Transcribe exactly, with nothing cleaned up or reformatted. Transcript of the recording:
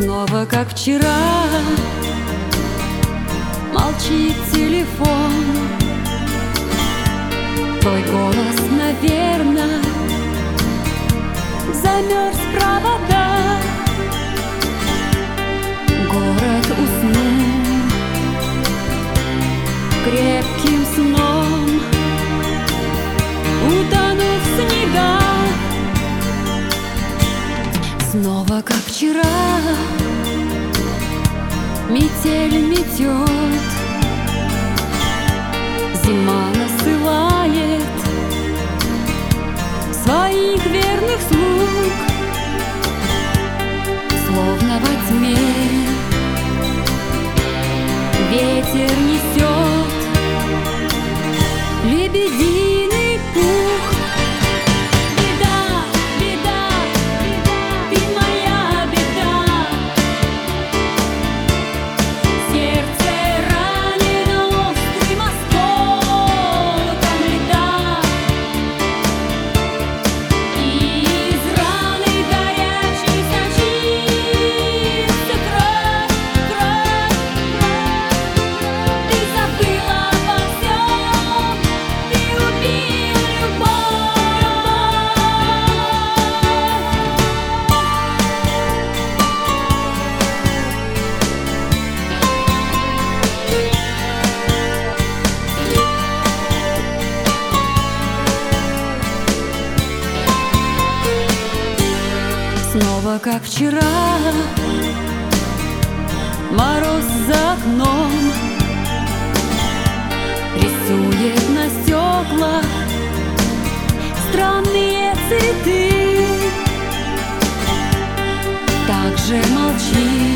Снова, как вчера, молчит телефон. Твой голос, наверно, замерз в проводах. Город уснул крепким сном, утонув в снегах. Снова, как вчера, метель метет, зима насылает своих верных слуг. Словно во тьме ветер несет лебединый пух. Беда, беда, ты моя беда. Сердце ранено острым осколком льда, и из раны горячей сочится кровь, кровь, кровь. Ты забыла обо всем, ты убил любовь. Снова, как вчера, мороз за окном рисует на стеклах странные цветы. Так же молчит